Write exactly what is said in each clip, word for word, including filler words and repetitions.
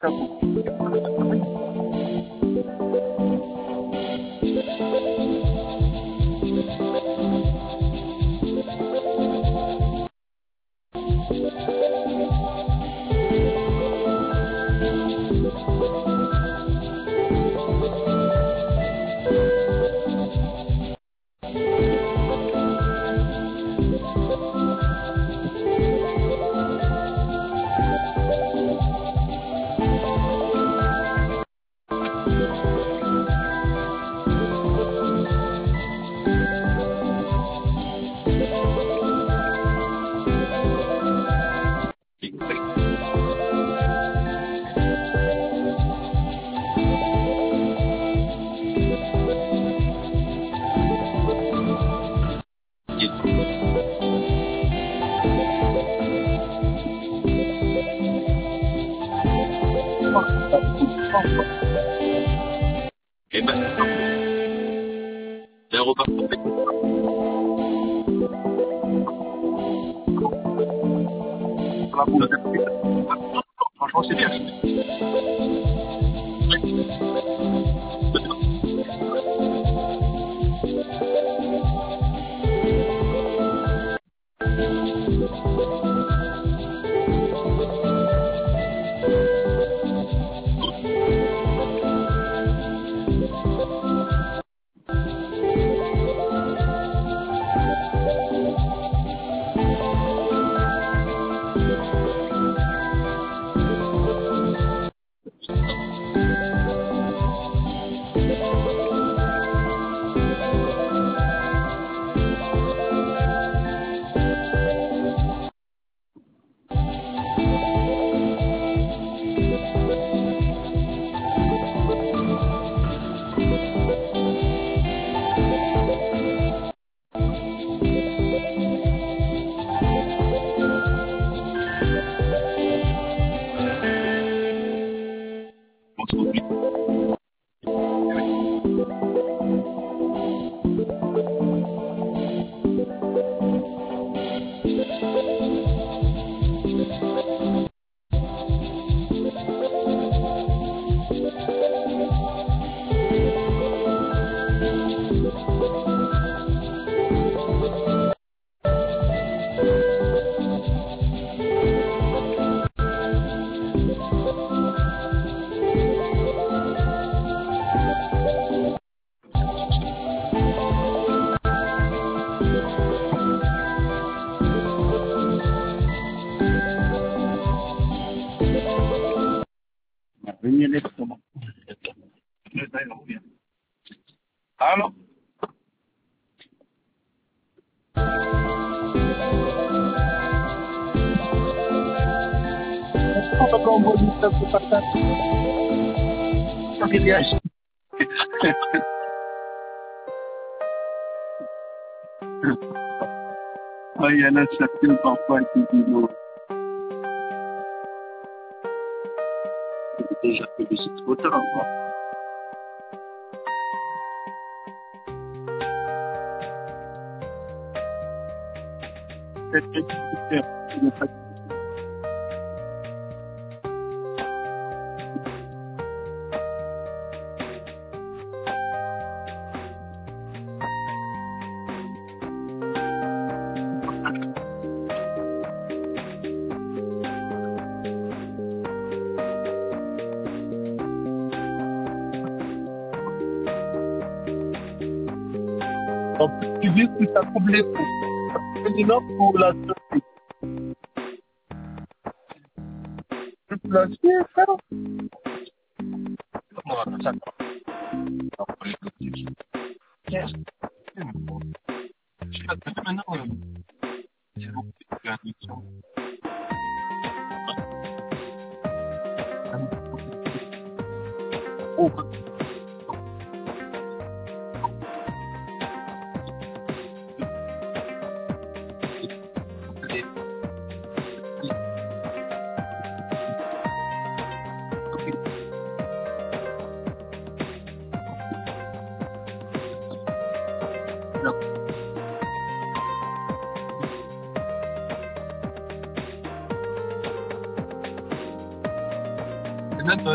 Franchement, c'est bien. Allô? Oh, il y en a certains parfois qui disent non. C'est déjà fait de cette photo, quoi. C'est très Donc, tu dis que ça coupe les coups. C'est une offre pour la surprise. Tu peux la suivre, frère? Comment ça va? Après les petits. Qu'est-ce que c'est, mon pauvre? Je vais te maintenant. C'est bon, c'est une addiction. Oh, C'est notre.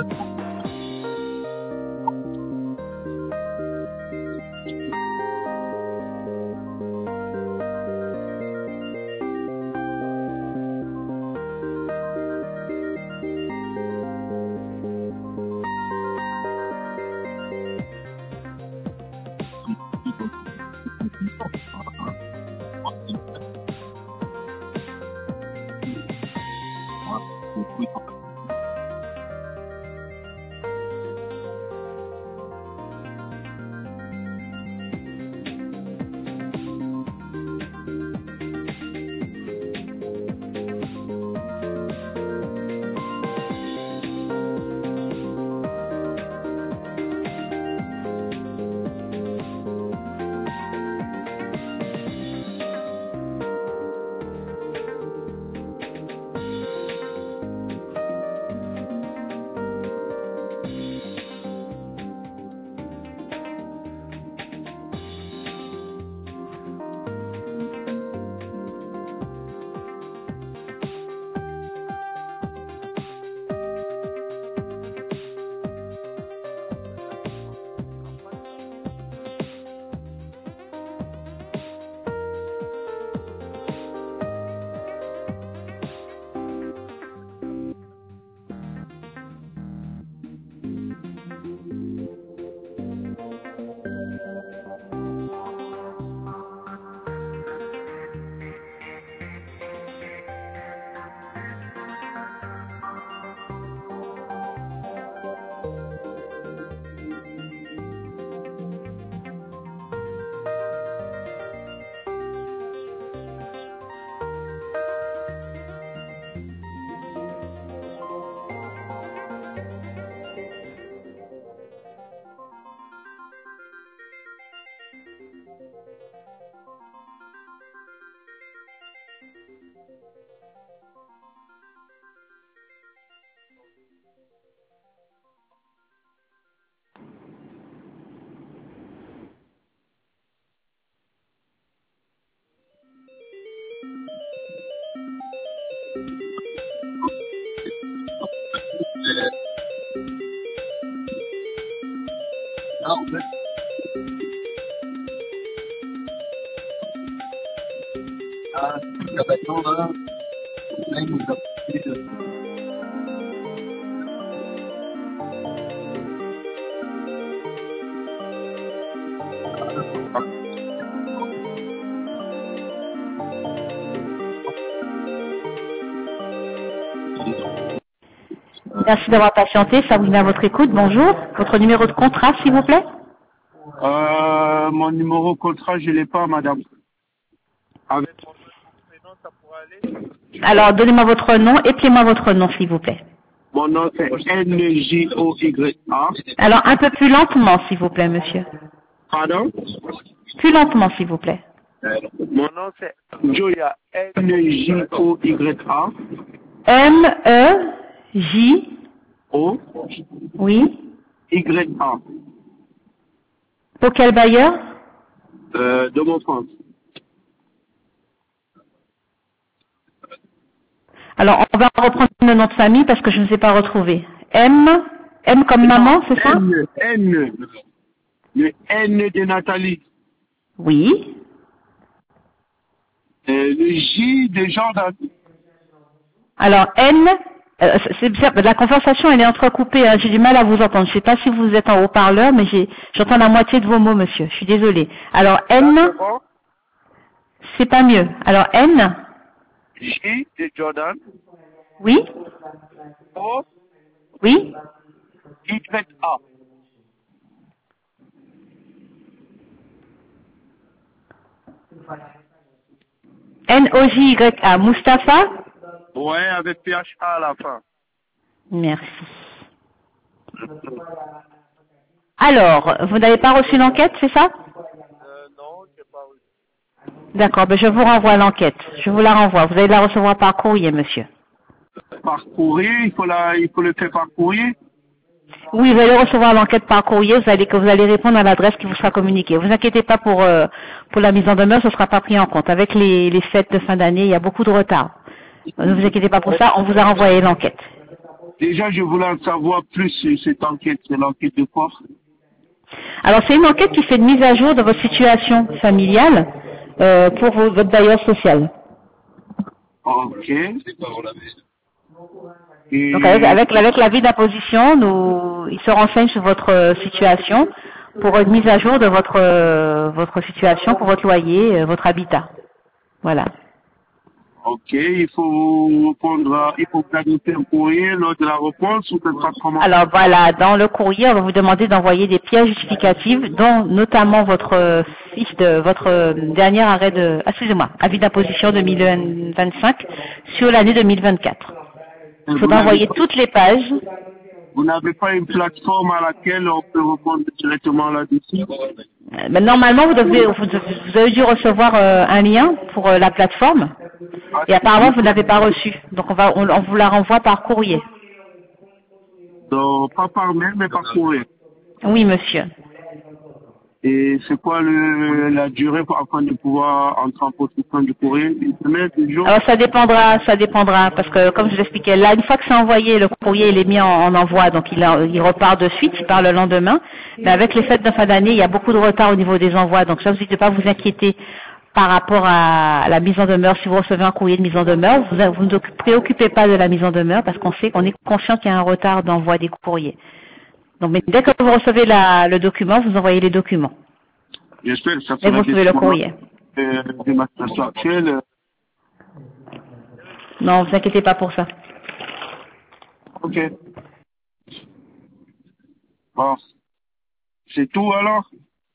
Ah, en fait. Ah, la bâton, là. Là, il nous a pris de... Merci d'avoir patienté, ça vous met à votre écoute. Bonjour. Votre numéro de contrat, s'il vous plaît? Euh, mon numéro de contrat, je ne l'ai pas, madame. Avec mon prénom, ça pourrait aller? Alors, donnez-moi votre nom, appelez-moi votre nom, s'il vous plaît. Mon nom, c'est N J O Y A. Alors, un peu plus lentement, s'il vous plaît, monsieur. Pardon? Plus lentement, s'il vous plaît. Mon nom, c'est Joya. N J O Y A. M E J O Oui. Y A. Pour quel bailleur? Euh, de mon France. Alors, on va reprendre le nom de famille parce que je ne sais pas retrouver. M, M comme maman, c'est ça? N, N. Le N de Nathalie. Oui. Euh, le J de Jordan. Alors, N, euh, c'est bien, la conversation elle est entrecoupée, hein, j'ai du mal à vous entendre. Je ne sais pas si vous êtes en haut-parleur, mais j'ai, j'entends la moitié de vos mots, monsieur. Je suis désolée. Alors, N, c'est pas mieux. Alors, N, J de Jordan. oui, O oui, Y A. N O J Y A, Mustapha? Ouais, avec P H A à la fin. Merci. Alors, vous n'avez pas reçu l'enquête, c'est ça? Euh, non, je n'ai pas reçu. D'accord, ben je vous renvoie l'enquête. Je vous la renvoie. Vous allez la recevoir par courrier, monsieur. Par courrier, il faut, la, il faut le faire par courrier. Oui, vous allez recevoir l'enquête par courrier, vous allez, que vous allez répondre à l'adresse qui vous sera communiquée. Vous inquiétez pas pour, euh, pour la mise en demeure, ce ne sera pas pris en compte. Avec les, les fêtes de fin d'année, il y a beaucoup de retard. Ne vous inquiétez pas pour ça, on vous a renvoyé l'enquête. Déjà, je voulais en savoir plus sur cette enquête. C'est l'enquête de quoi? Alors, c'est une enquête qui fait une mise à jour de votre situation familiale euh, pour vos- votre bailleur social. Ok. Et Donc, avec, avec, avec l'avis d'imposition, nous, il se renseigne sur votre euh, situation pour une mise à jour de votre euh, votre situation pour votre loyer, euh, votre habitat. Voilà. ok, il faut répondre, à- il faut planifier un courrier lors de la réponse ou peut-être comment? Alors voilà, dans le courrier, on va vous demander d'envoyer des pièces justificatives, dont notamment votre euh, fiche de votre euh, dernier arrêt de, ah, excusez-moi, avis d'imposition deux mille vingt-cinq sur l'année deux mille vingt-quatre. Il Vous faudra n'avez envoyer pas, toutes les pages. vous n'avez pas une plateforme à laquelle on peut répondre directement là-dessus? Euh, mais normalement, vous devez, vous, vous avez dû recevoir euh, un lien pour euh, la plateforme, Ah, et apparemment vous ne l'avez pas reçu. Donc on va, on, on vous la renvoie par courrier. donc, pas par mail, mais par courrier. Oui, monsieur. Et c'est quoi le, la durée pour, afin de pouvoir entrer en possession du courrier? Une semaine, deux jours? Alors ça dépendra, ça dépendra, parce que comme je vous l'expliquais, là, une fois que c'est envoyé, le courrier il est mis en, en envoi, donc il, a- il repart de suite, il part le lendemain. Mais avec les fêtes de fin d'année, il y a beaucoup de retard au niveau des envois, donc ça vous dites de pas vous inquiéter par rapport à la mise en demeure. Si vous recevez un courrier de mise en demeure, vous, vous ne vous préoccupez pas de la mise en demeure, parce qu'on sait qu'on est conscient qu'il y a un retard d'envoi des courriers. Donc mais dès que vous recevez la- le document, vous envoyez les documents. J'espère que ça Et vous fera recevez le courrier. euh, de ma situation actuelle. Non, vous inquiétez pas pour ça. Ok. Bon. C'est tout alors?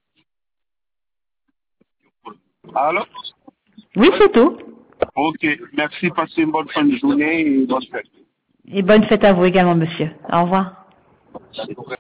Alors? Oui, c'est tout. Ok. Merci. Passez une bonne fin de journée et bonne fête. Et bonne fête à vous également, monsieur. Au revoir.